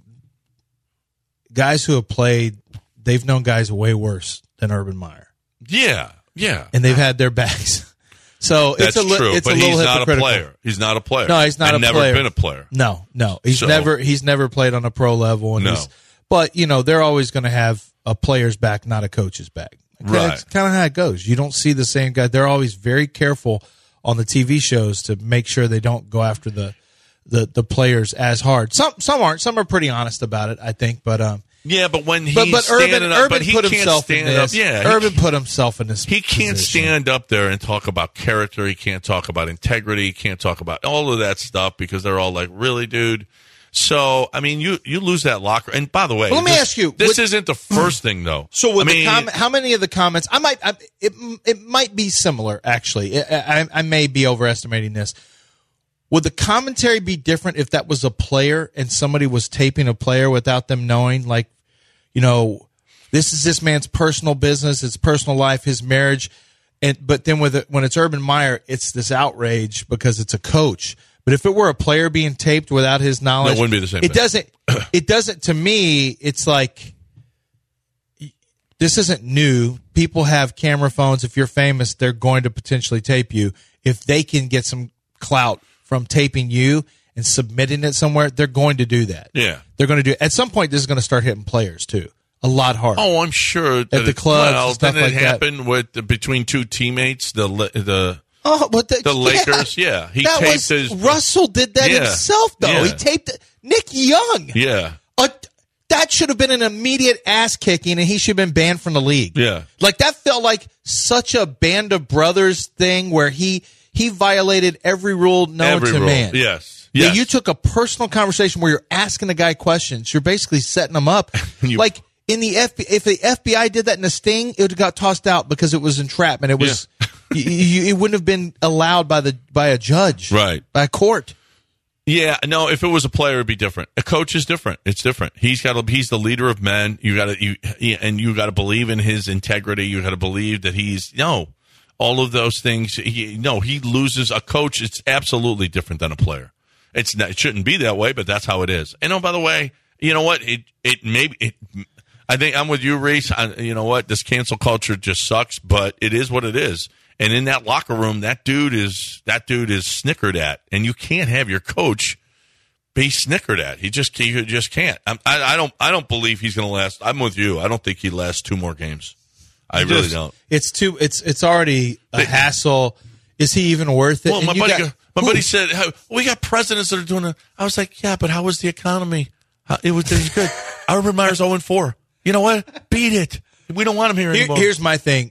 Guys who have played, they've known guys way worse than Urban Meyer. Yeah. And they've had their backs. So that's true. But he's not a player. He's not a player. No, he's not a player. Never been a player. No. He's never played on a pro level. And but they're always going to have a player's back, not a coach's back. Okay? Right. That's kind of how it goes. You don't see the same guy. They're always very careful on the TV shows to make sure they don't go after the players as hard. Some aren't. Some are pretty honest about it, I think. But but when he's standing up, but he can't stand up. Yeah, Urban put himself in this. He can't stand up there and talk about character. He can't talk about integrity. He can't talk about all of that stuff because they're all like, "Really, dude." So, I mean, you lose that locker. And by the way, let me ask you: this isn't the first thing, though. So, how many of the comments? It might be similar. Actually, I may be overestimating this. Would the commentary be different if that was a player and somebody was taping a player without them knowing? Like, this is this man's personal business, his personal life, his marriage, but then when it's Urban Meyer, it's this outrage because it's a coach. But if it were a player being taped without his knowledge, it wouldn't be the same. It doesn't. To me, it's like this isn't new. People have camera phones. If you're famous, they're going to potentially tape you. If they can get some clout from taping you and submitting it somewhere, they're going to do that. Yeah. They're going to do it. At some point, this is going to start hitting players, too. A lot harder. Oh, I'm sure. At the clubs and stuff like that. Didn't it happen between two teammates, the Lakers? Yeah. He taped his... Russell did that himself, though. Yeah. He taped Nick Young. Yeah. That should have been an immediate ass-kicking, and he should have been banned from the league. Yeah. Like, that felt like such a Band of Brothers thing where he violated every rule known to man. Yes. Yeah, you took a personal conversation where you're asking a guy questions. You're basically setting him up. Like in the if the FBI did that in a sting, it would have got tossed out because it was entrapment. It was it wouldn't have been allowed by a judge, right? By a court. Yeah, no. If it was a player, it'd be different. A coach is different. It's different. He's the leader of men. You got to believe in his integrity. You got to believe that all of those things. He loses a coach. It's absolutely different than a player. It's not, it shouldn't be that way, but that's how it is. And by the way, you know what? I think I'm with you, Reese. You know what? This cancel culture just sucks, but it is what it is. And in that locker room, that dude is snickered at, and you can't have your coach be snickered at. He just can't. I don't believe he's going to last. I'm with you. I don't think he lasts 2 more games. I really don't. It's already a hassle. Is he even worth it? Well, my buddy said, we got presidents that are doing it. I was like, yeah, but how was the economy? It was good. Urban Meyer's 0-4. You know what? Beat it. We don't want him here anymore. Here's my thing.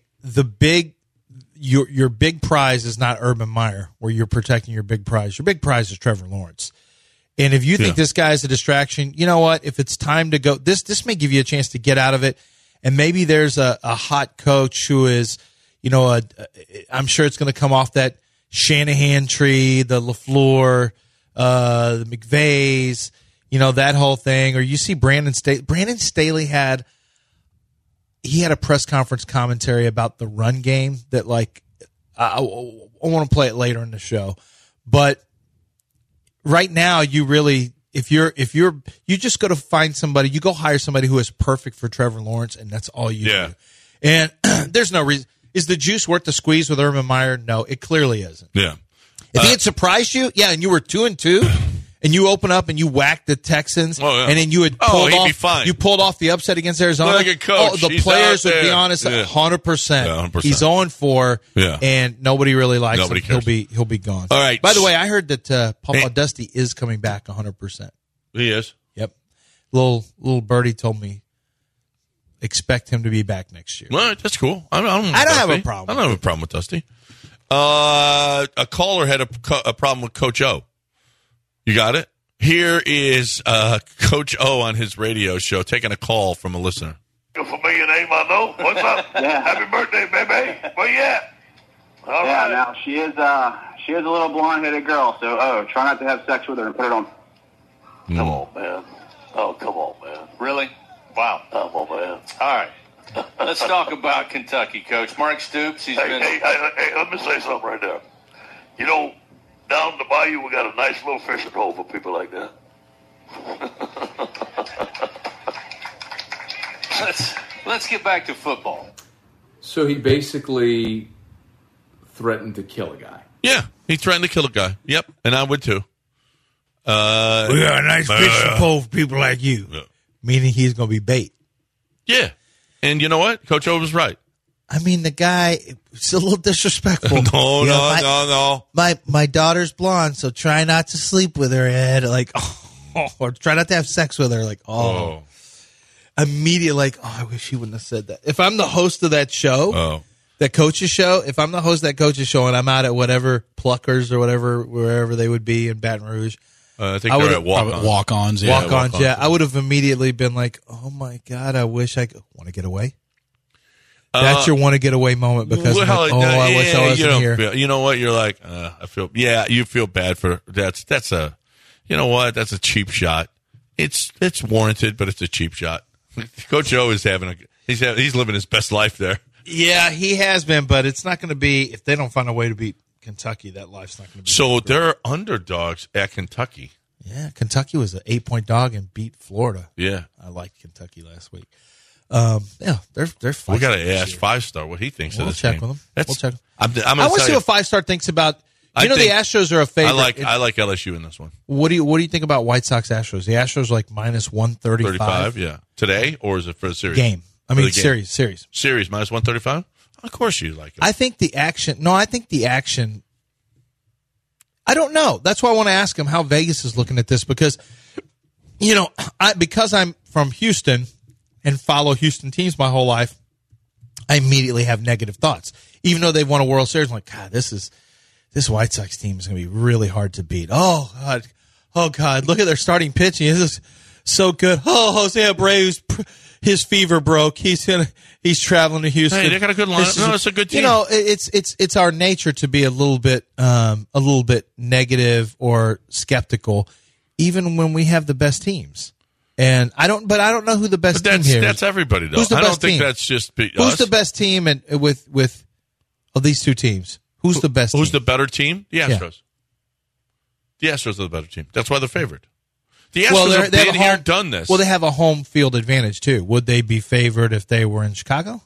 Your big prize is not Urban Meyer, where you're protecting your big prize. Your big prize is Trevor Lawrence. And if you think this guy's a distraction, you know what? If it's time to go, this may give you a chance to get out of it. And maybe there's a hot coach who is, I'm sure it's going to come off that Shanahan tree, the LaFleur, the McVays, that whole thing. Or you see Brandon Staley. Brandon Staley had a press conference commentary about the run game that, like, I want to play it later in the show. But right now, you really, you just go to find somebody, you go hire somebody who is perfect for Trevor Lawrence, and that's all you do. And there's no reason. Is the juice worth the squeeze with Urban Meyer? No, it clearly isn't. Yeah. If he had surprised you, and you were 2-2, and you open up and you whack the Texans, and then you had pulled off the upset against Arizona. Like a coach. The players would be honest, 100%. 100%. He's 0-4, and nobody really likes him. Cares. He'll be gone. All right. By the way, I heard that Papa Dusty is coming back 100%. He is. Yep. Little birdie told me expect him to be back next year. Well, that's cool. I don't have a problem. I don't have a problem with Dusty. A caller had a problem with Coach O. You got it? Here is Coach O on his radio show taking a call from a listener. A familiar name I know. What's up? Happy birthday, baby. Where you at? All right. Now she is a little blonde-headed girl, so try not to have sex with her and put it on. Come on, man. Oh, come on, man. Really? Wow. Come on, man. All right. Let's talk about Kentucky, Coach. Mark Stoops, hey, let me say something right there. Down the bayou, we got a nice little fishing hole for people like that. Let's get back to football. So he basically threatened to kill a guy. Yeah, he threatened to kill a guy. Yep, and I would too. We got a nice fishing pole for people like you. Yeah. Meaning he's going to be bait. Yeah. And you know what? Coach O was right. I mean, the guy is a little disrespectful. No. My daughter's blonde, so try not to sleep with her, Ed. Or try not to have sex with her. Immediately, I wish he wouldn't have said that. If I'm the host of that show, that coach's show, if I'm the host of that coach's show and I'm out at whatever Pluckers or whatever, wherever they would be in Baton Rouge. I think they're at walk-ons. Walk-ons, yeah. I would have immediately been like, oh, my God, I wish I could. Want to get away? That's your want to get away moment because I wish I wasn't here. You know what? You're like, you feel bad for that's a, you know what? That's a cheap shot. It's warranted, but it's a cheap shot. Coach O is he's living his best life there. Yeah, he has been, but it's not going to be, if they don't find a way to beat Kentucky, that life's not going to be. So they're underdogs at Kentucky. Yeah, Kentucky was an 8-point dog and beat Florida. Yeah. I liked Kentucky last week. They're fine. We got to ask 5-star what he thinks of this check game. With him. We'll check. I want to see what 5-star thinks about. The Astros are a favorite. I like LSU in this one. What do you think about White Sox Astros? The Astros are like minus 135. 35, yeah. Today, or is it for the series? Game. Series. Series minus 135. Of course you like it. I think the action. I don't know. That's why I want to ask him how Vegas is looking at this because, because I'm from Houston and follow Houston teams my whole life, I immediately have negative thoughts. Even though they've won a World Series, I'm like, God, this White Sox team is going to be really hard to beat. Oh God, look at their starting pitching. This is so good. Oh, Jose Abreu's his fever broke. He's traveling to Houston. Hey, they got a good lineup. No, it's a good team. It's our nature to be a little bit negative or skeptical, even when we have the best teams. And I don't know who the best team here is. That's everybody, though. Who's the I best don't think team? that's just us. Who's the best team with these two teams? Who's the best? Who's team? the better team? The Astros. The Astros are the better team. That's why they're favored. The Astros have been here and done this. Well, they have a home field advantage, too. Would they be favored if they were in Chicago?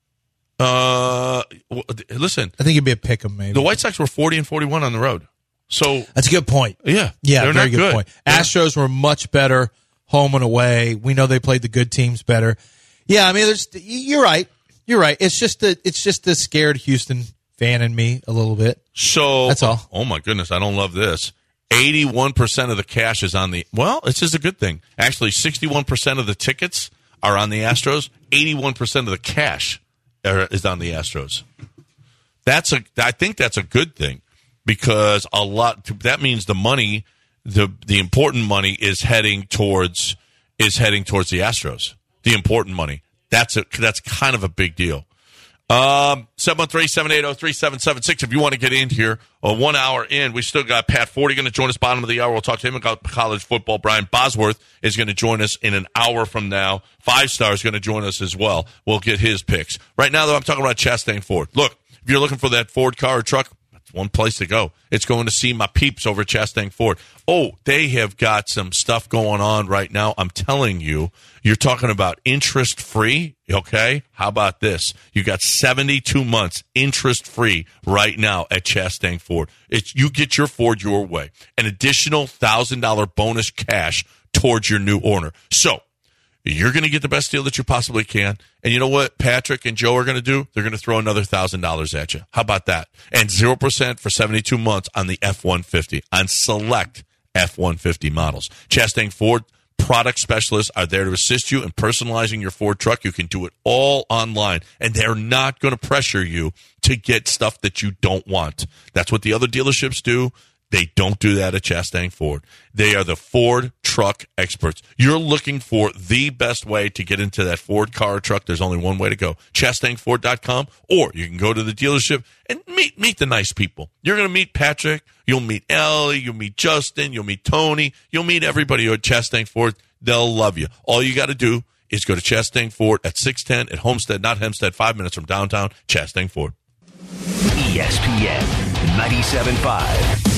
Listen. I think it'd be a pick 'em, maybe. The White Sox were 40-41 on the road. So that's a good point. Yeah. Yeah, very good point. Astros were much better home and away. We know they played the good teams better. Yeah, I mean, you're right. You're right. It's just the scared Houston fan in me a little bit. So that's all. Oh my goodness, I don't love this. 81% of the cash is on the. Well, it's just a good thing. Actually, 61% of the tickets are on the Astros. 81% of the cash is on the Astros. I think that's a good thing because that means the money, the important money is heading towards the Astros. The important money. That's kind of a big deal. 713-780-3776. If you want to get in here, 1 hour in, we still got Pat Forty going to join us bottom of the hour. We'll talk to him about college football. Brian Bosworth is going to join us in an hour from now. 5 Star is going to join us as well. We'll get his picks. Right now, though, I'm talking about Chastain Ford. Look, if you're looking for that Ford car or truck, that's one place to go. It's going to see my peeps over at Chastain Ford. Oh, they have got some stuff going on right now. I'm telling you, you're talking about interest-free, okay? How about this? You got 72 months interest-free right now at Chastain Ford. You get your Ford your way. An additional $1,000 bonus cash towards your new owner. So, you're going to get the best deal that you possibly can. And you know what Patrick and Joe are going to do? They're going to throw another $1,000 at you. How about that? And 0% for 72 months on the F-150, on select F-150 models. Chastain Ford product specialists are there to assist you in personalizing your Ford truck. You can do it all online, and they're not going to pressure you to get stuff that you don't want. That's what the other dealerships do. They don't do that at Chastain Ford. They are the Ford truck experts. You're looking for the best way to get into that Ford car or truck. There's only one way to go. ChastainFord.com, or you can go to the dealership and meet the nice people. You're going to meet Patrick. You'll meet Ellie. You'll meet Justin. You'll meet Tony. You'll meet everybody at Chastain Ford. They'll love you. All you got to do is go to Chastain Ford at 610 at Homestead, not Hempstead, 5 minutes from downtown. Chastain Ford. ESPN 97.5.